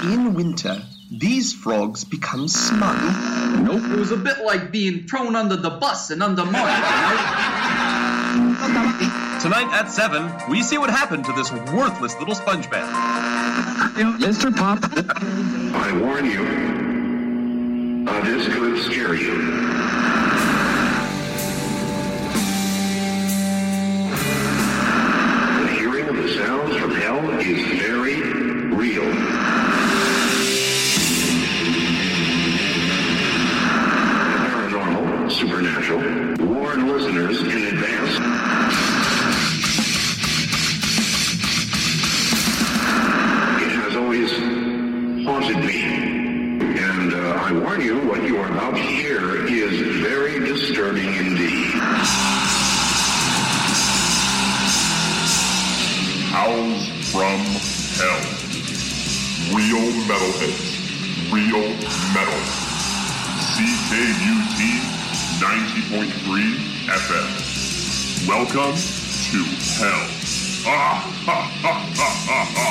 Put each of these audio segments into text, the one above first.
In winter, these frogs become smug. Nope, it was a bit like being thrown under the bus and undermined, Tonight at 7, we see what happened to this worthless little sponge man. Mr. Pop. I warn you, this could scare you. The hearing of the sounds from hell is very real. Paranormal, supernatural, warn listeners in advance. It has always haunted me. And I warn you, what you are about to hear is very disturbing indeed. Howls from Hell. Real metalheads. Real metal. CKUT 90.3 FM. Welcome to Hell. Ah, ha, ha, ha, ha, ha.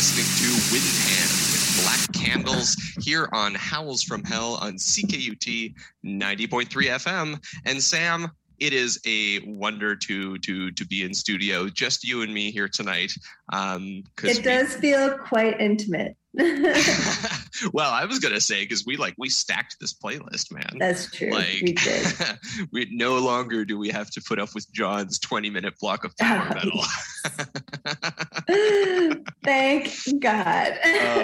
listening to Windhand with Black Candles here on Howls from Hell on CKUT 90.3 FM. And Sam, it is a wonder to be in studio, just you and me here tonight. It does feel quite intimate. Well, I was gonna say because we stacked this playlist, man. That's true. We did. We no longer do we have to put up with John's 20-minute block of power metal. Thank God.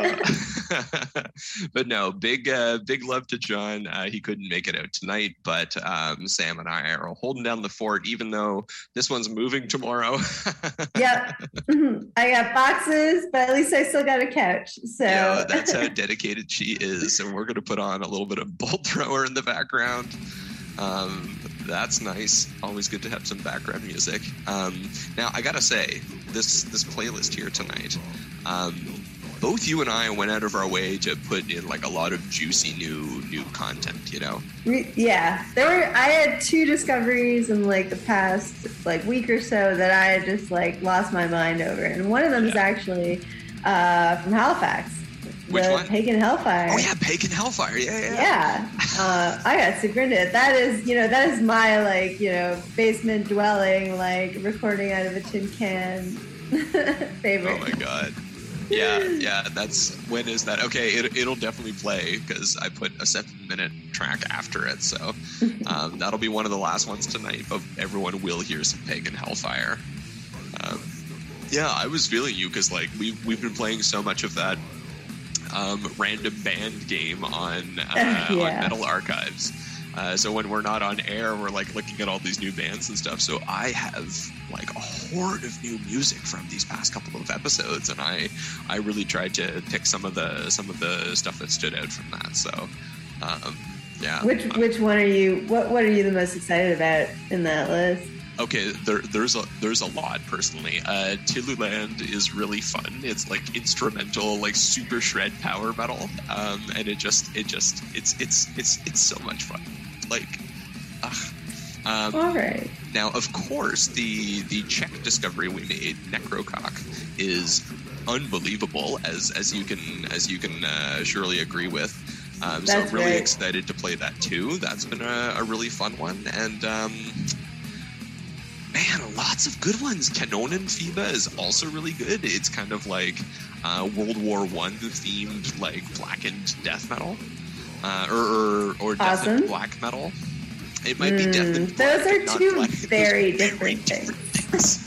But no, big love to John. He couldn't make it out tonight, but Sam and I are holding down the fort, even though this one's moving tomorrow. Yep. I got boxes, but at least I still got a couch. So yeah, that's how dedicated she is. And we're going to put on a little bit of Bolt Thrower in the background. That's nice. Always good to have some background music. Now, I got to say, this playlist here tonight, both you and I went out of our way to put in like a lot of juicy new content, you know? Yeah. I had 2 discoveries in like the past like week or so that I had just like lost my mind over. And one of them is actually from Halifax. Which one? Pagan Hellfire. Oh yeah, Pagan Hellfire. Yeah. I got super into it. That is my like, basement dwelling, like recording out of a tin can favorite. Oh my God. Yeah. When is that? Okay, it'll definitely play because I put a 7-minute track after it. So that'll be one of the last ones tonight. But everyone will hear some Pagan Hellfire. Yeah, I was feeling you because like we've been playing so much of that random band game on Metal Archives. So when we're not on air, we're like looking at all these new bands and stuff. So I have like a horde of new music from these past couple of episodes, and I really tried to pick some of the stuff that stood out from that. So yeah. Which one are you? What are you the most excited about in that list? Okay, there's a lot personally. Tilluland is really fun. It's like instrumental, like super shred power metal, and it's so much fun. Like, all right. Now, of course, the Czech discovery we made, Necrocock, is unbelievable, as you can surely agree with. So I'm really excited to play that too. That's been a really fun one, and man, lots of good ones. Kanonenfieber is also really good. It's kind of like World War I themed, like blackened death metal, or death and black metal. It might be death and black. Those are two very different things.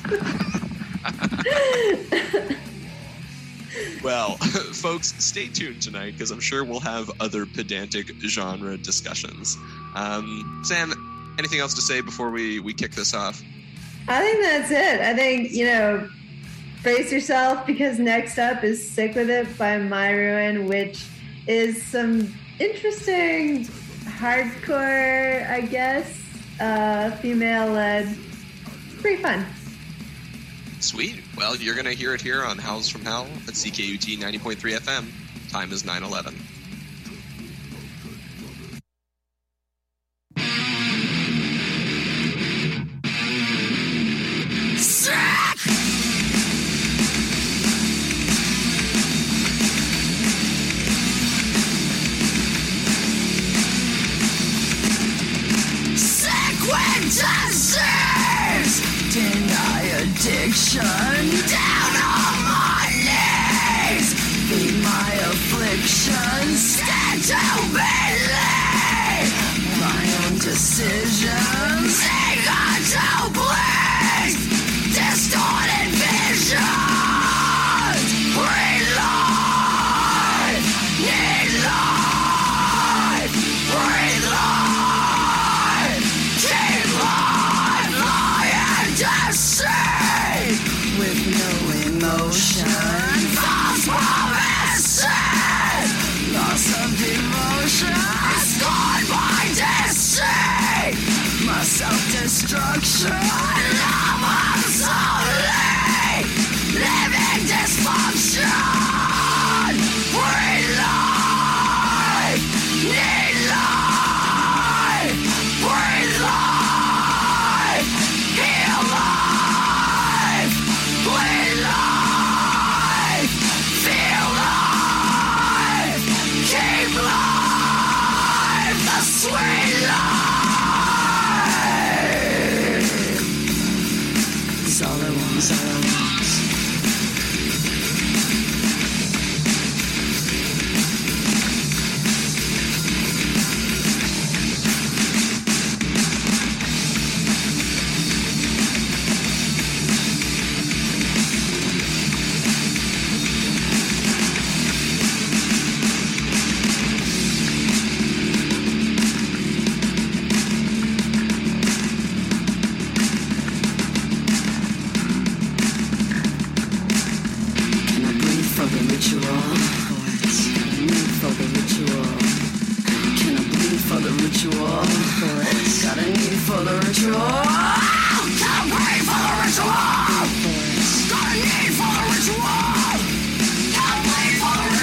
Well, folks, stay tuned tonight because I'm sure we'll have other pedantic genre discussions. Sam, anything else to say before we kick this off? I think that's it. I think, brace yourself because next up is Sick With It by My Ruin, which is some interesting hardcore, I guess, female-led. It's pretty fun. Sweet. Well, you're going to hear it here on Howls from Hell at CKUT 90.3 FM. Time is 9:11. Deny addiction down on my knees. Feed my affliction. Stand to believe my own decisions. Take unto please. Distorted visions. Breathe life. Need life. Breathe life. Keep life. Lie and deceive. With no emotion. False promises. Loss of devotion. Scorned by deceit. My self-destruction. Love obsolete. Living dysfunction. Breathe life. Need life. Breathe life. Heal life. Bleed life.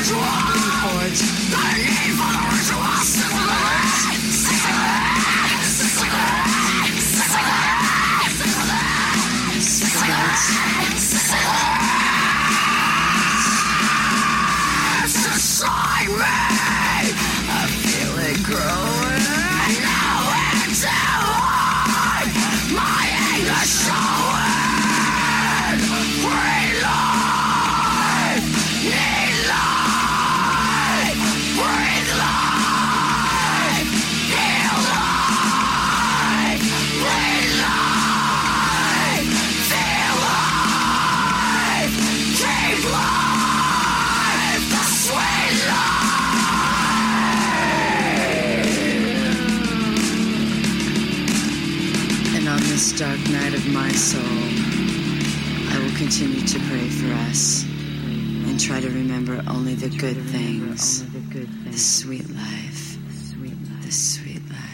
Dark night of my soul, I will continue to pray for us and try to remember only the good things, the sweet life, the sweet life.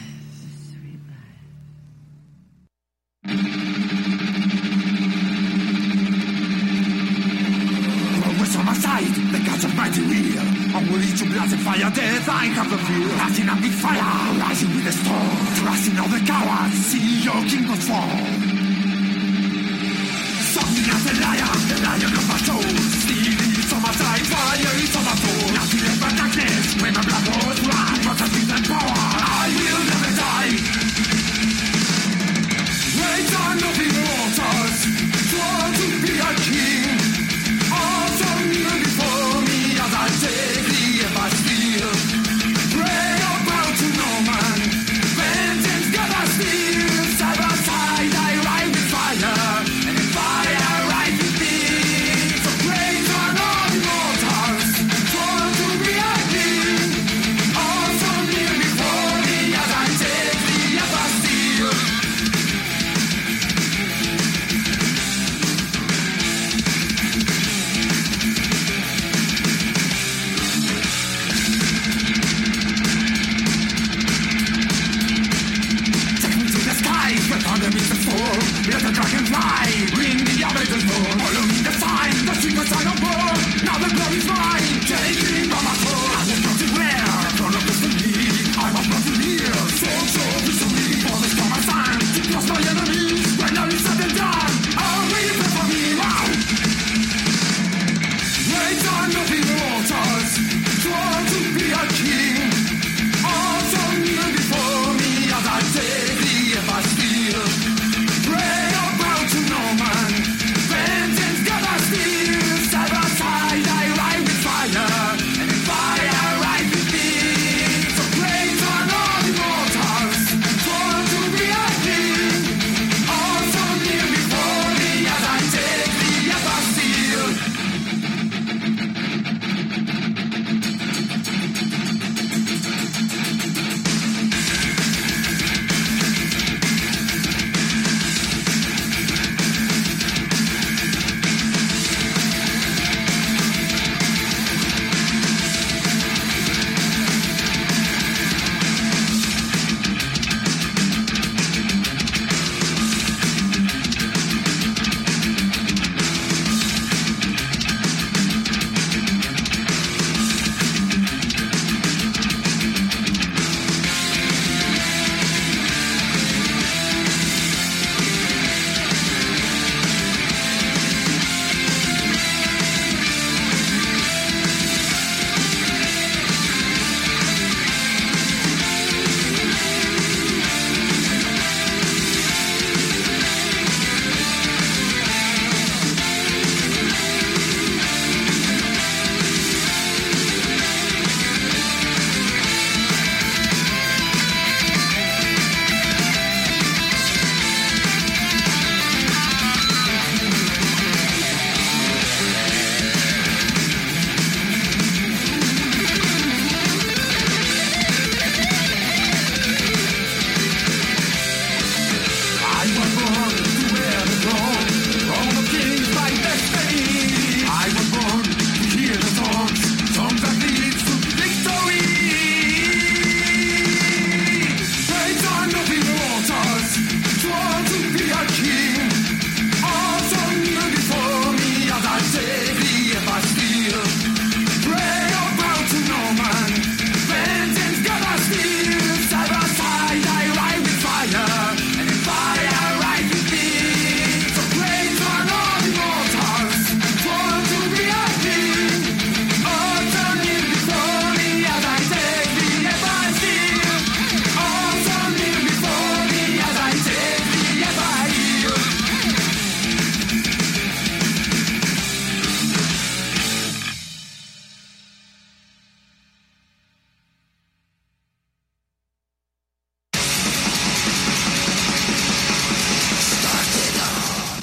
Always on my side, the gods of mighty will. Unworthy to blast and fire death, I come the field. Rising up with fire, rising with the storm. Thrusting all the cowards, see your kingdom fall. Something as the lion of my soul. Steel is on my side, fire is on my soul. Nothing left but darkness, when my blood was right. But I feel that power, I will never die. Great are nothing mortals, sworn to be a king. Awesome before me as I take the ever steel. Pray about to no man. Vengeance gather steel. Side by side I ride with fire. And the fire ride with me. So great are all immortals.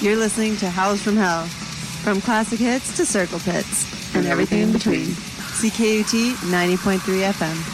You're listening to Howls from Hell, from classic hits to circle pits, and everything in between. CKUT 90.3 FM.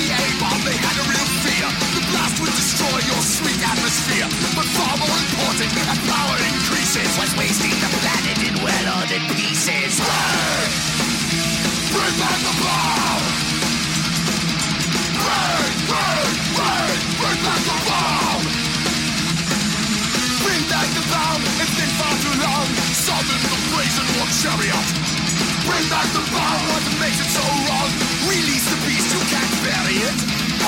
But far more important, chariot. Bring back the bomb, what makes it so wrong? Release the beast, you can't bury it.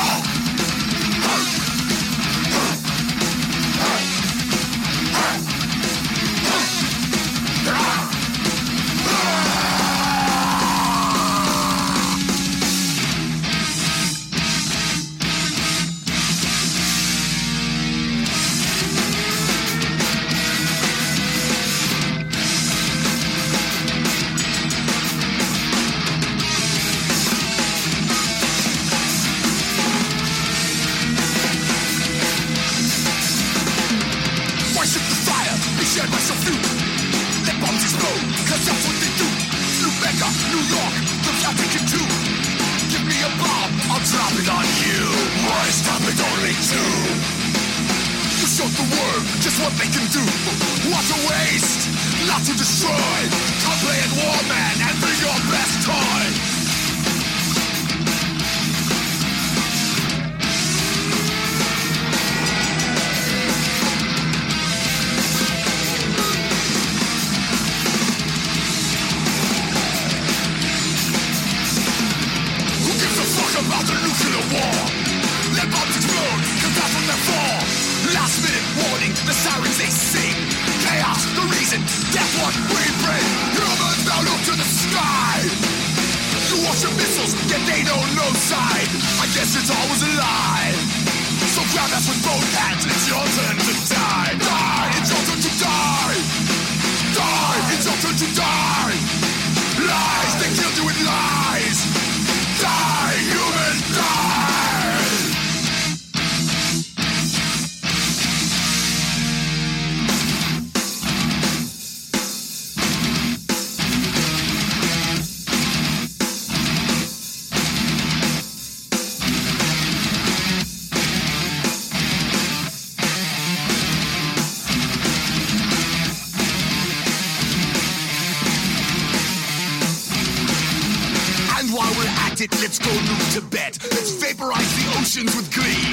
Let's go nuke Tibet. Let's vaporize the oceans with glee.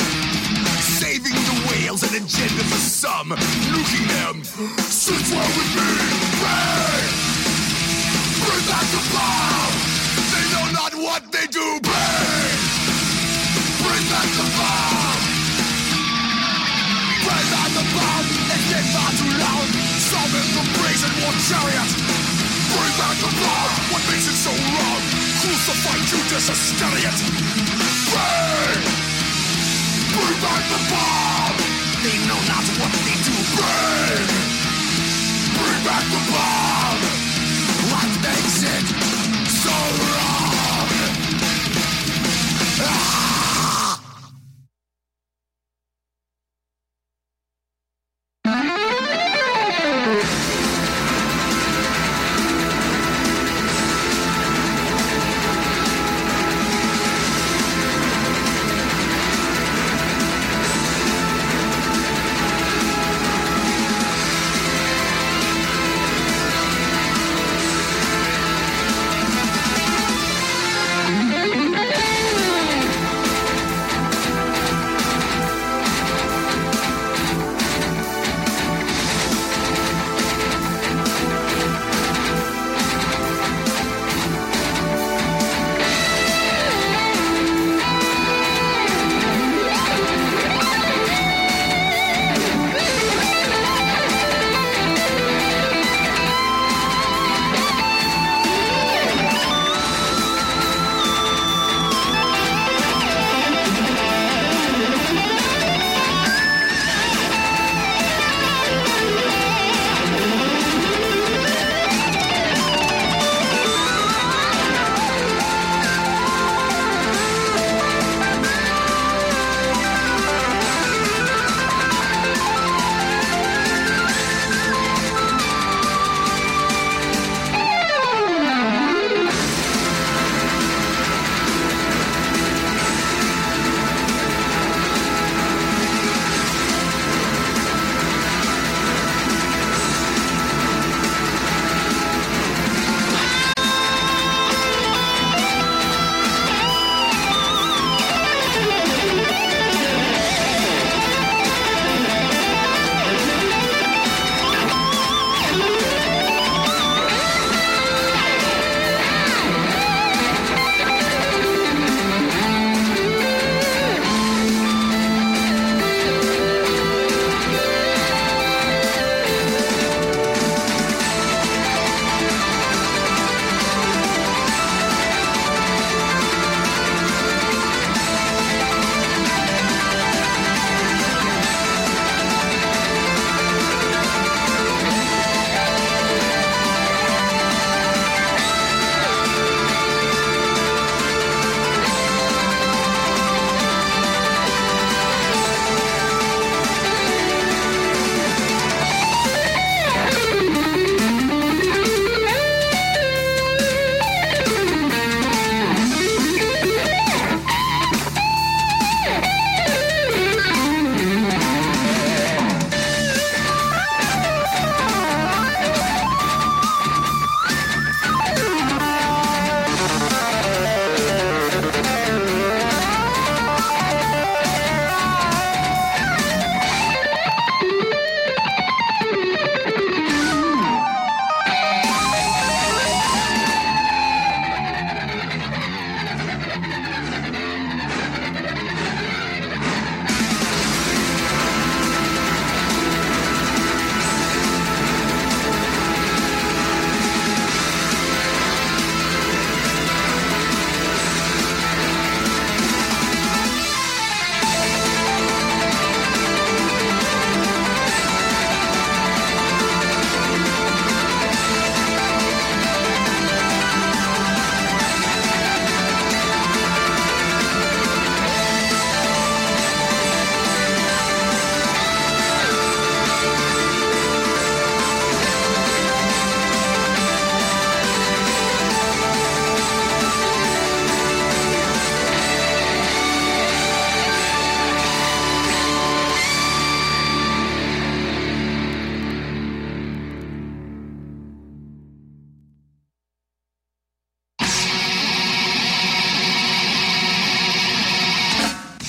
Saving the whales, an agenda for some. Nuking them. Sit well with me. Bang! Bring back the bomb. They know not what they do. Bang! Bring back the bomb. Bring back the bomb. It's been far too loud. Summon the brazen war chariot. Bring back the bomb. What makes it so wrong? Crucify Judas Iscariot. Bang! Bring back the bomb. They know not what they do. Bang! Bring back the bomb. What makes it so wrong? Ah!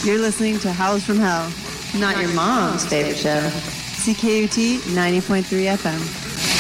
You're listening to Howls from Hell, not your mom's favorite show. CKUT 90.3 FM.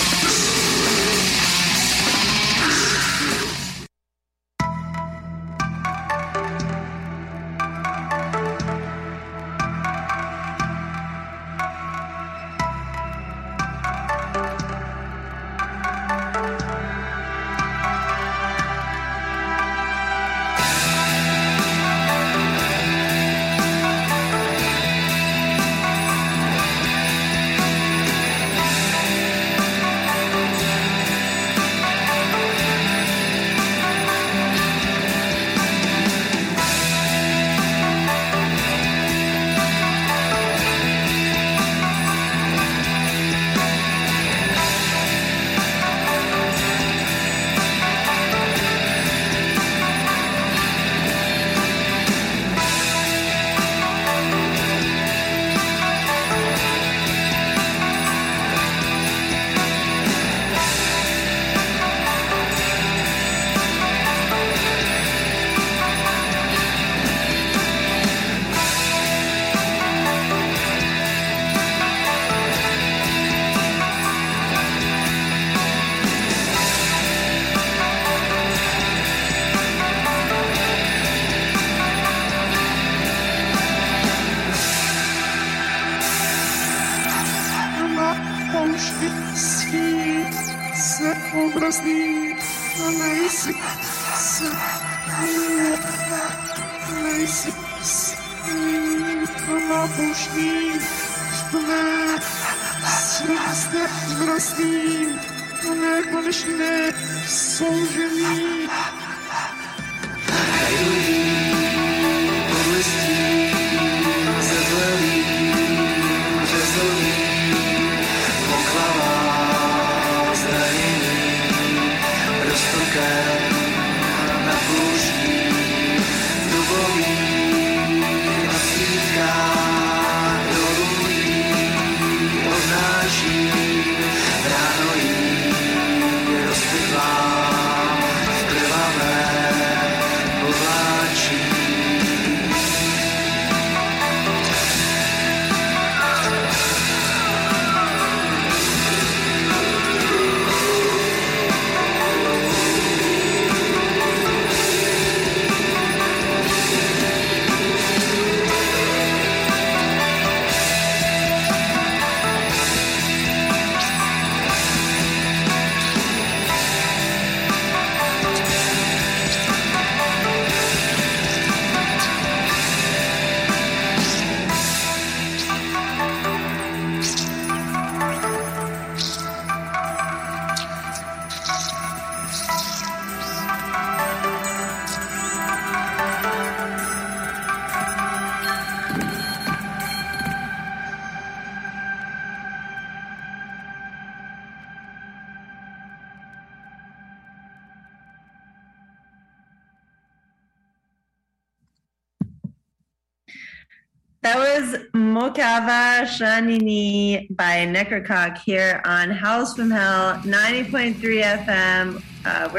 That was Mokava Shanini by Necrocock here on Howls from Hell, 90.3 FM. We're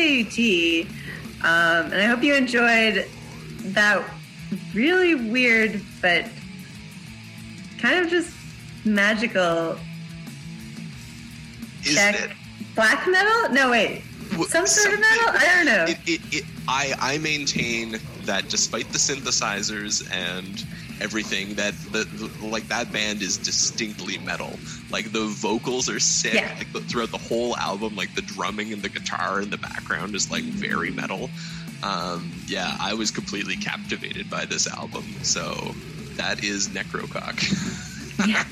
CKUT. And I hope you enjoyed that really weird but kind of just magical Czech black metal? No, wait. Some sort of metal? I don't know. I maintain that despite the synthesizers and everything, that that band is distinctly metal. Like the vocals are sick. Yeah. Like throughout the whole album, like the drumming and the guitar in the background is like very metal. Yeah, I was completely captivated by this album. So that is Necrocock. Yeah.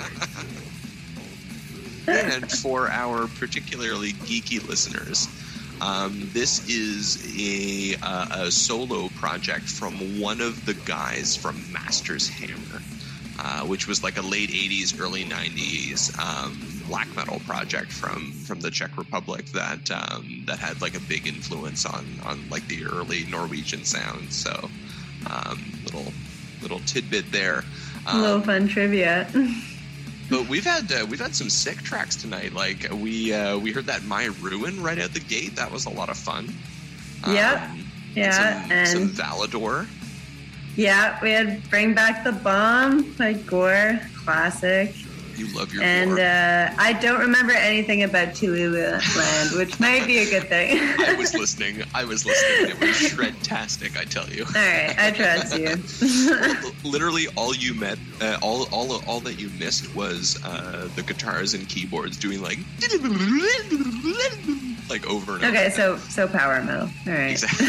And for our particularly geeky listeners, this is a solo project from one of the guys from Masters Hammer, which was like a late 80s, early 90s black metal project from the Czech Republic that had like a big influence on like the early Norwegian sound. So little tidbit there. A little fun trivia. But we've had some sick tracks tonight. Like we heard that My Ruin right out the gate. That was a lot of fun. Yeah, and some Valador. Yeah, we had Bring Back the Bomb by Gore, classic. You love your And Gore. I don't remember anything about Tulu Land, which might be a good thing. I was listening. It was shred-tastic, I tell you. All right, I trust you. Literally, all you met, all that you missed was the guitars and keyboards doing like over and over. Okay, so power metal. All right. Exactly.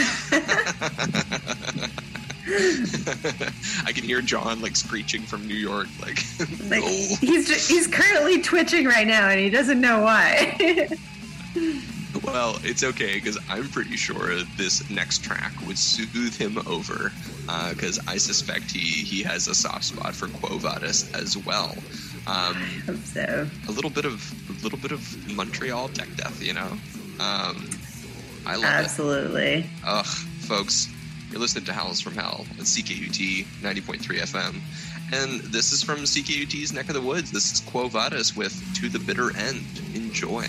I can hear John like screeching from New York, like no. He's currently twitching right now, and he doesn't know why. Well, it's okay because I'm pretty sure this next track would soothe him over, because I suspect he has a soft spot for Quo Vadis as well. I hope so. A little bit of Montreal tech death, you know. I love Absolutely. it. Ugh, folks. You're listening to Howls from Hell on CKUT 90.3 FM. And this is from CKUT's neck of the woods. This is Quo Vadis with To the Bitter End. Enjoy.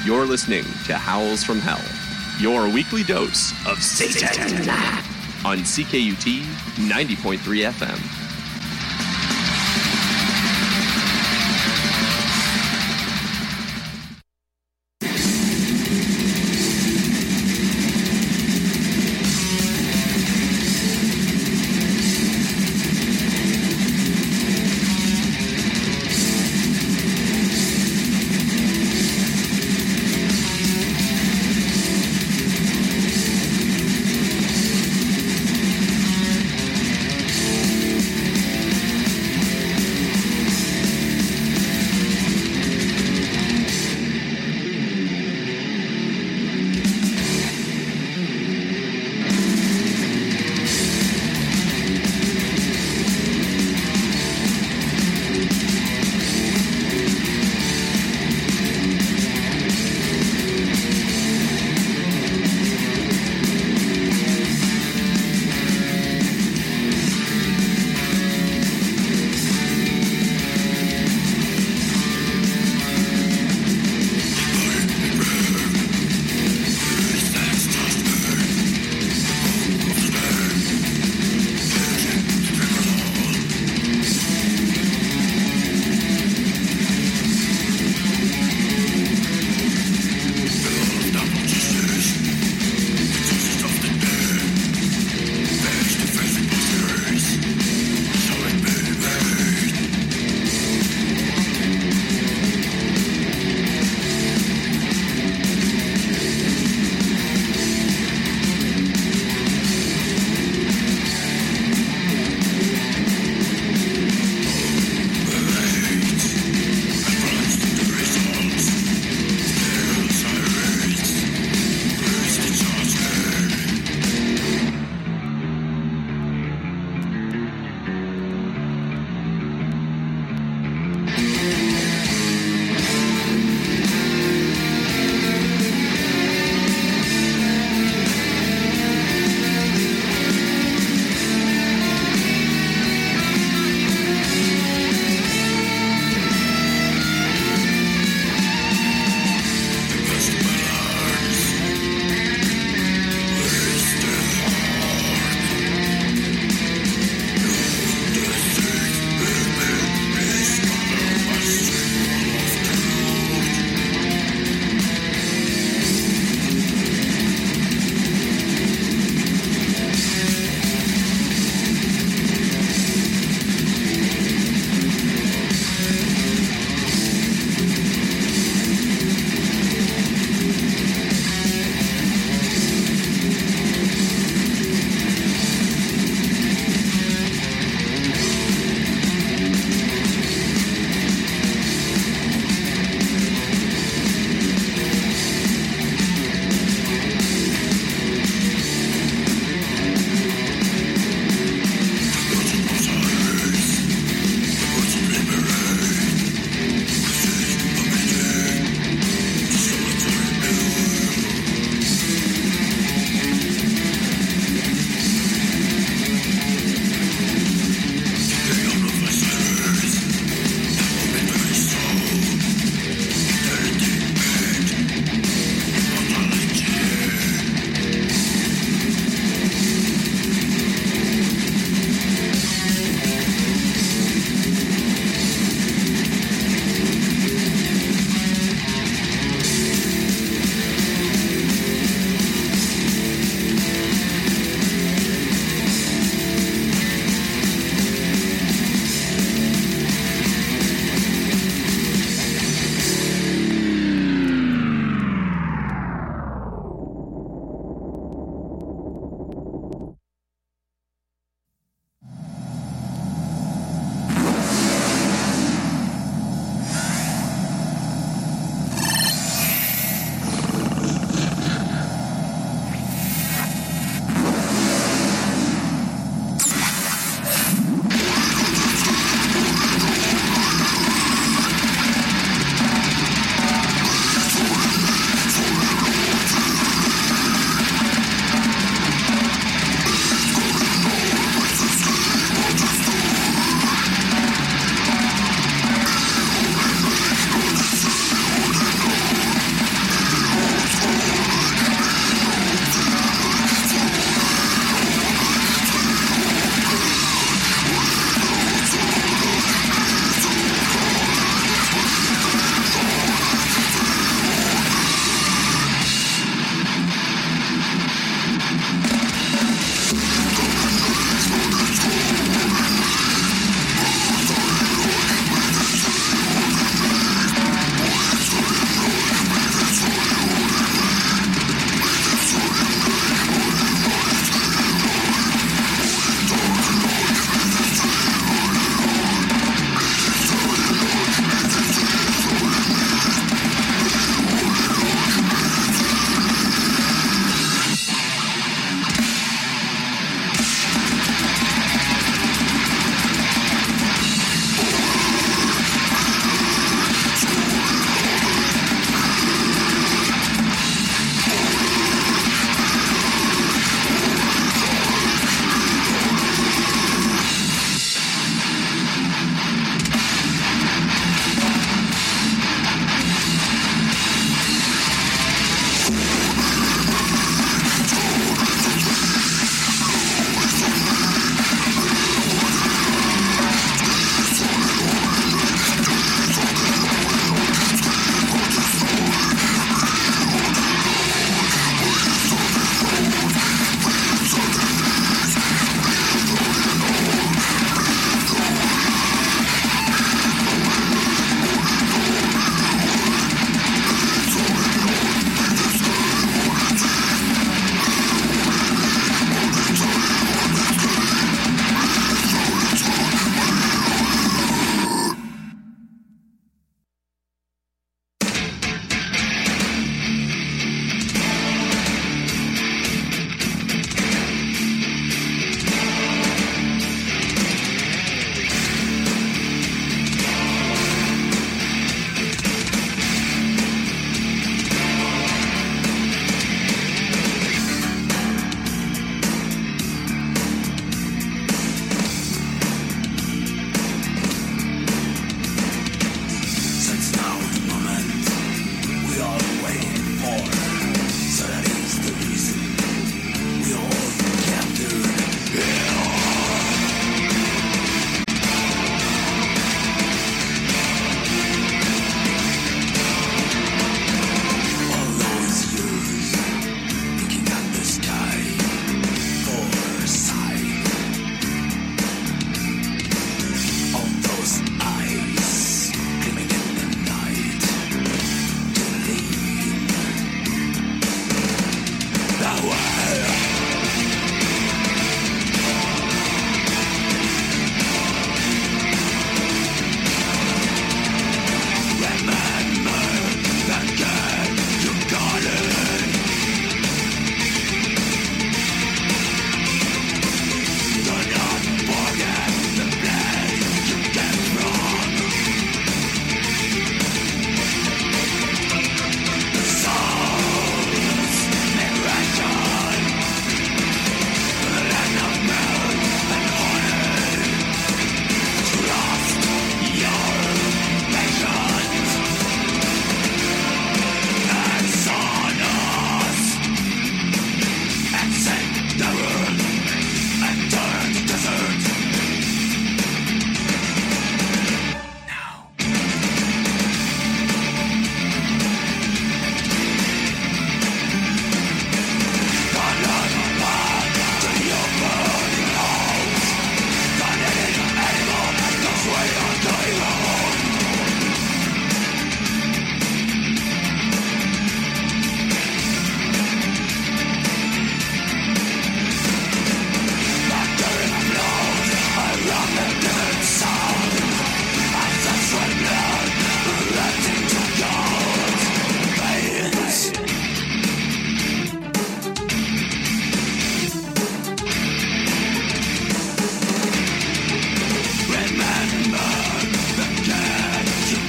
You're listening to Howls from Hell, your weekly dose of Satan on CKUT 90.3 FM.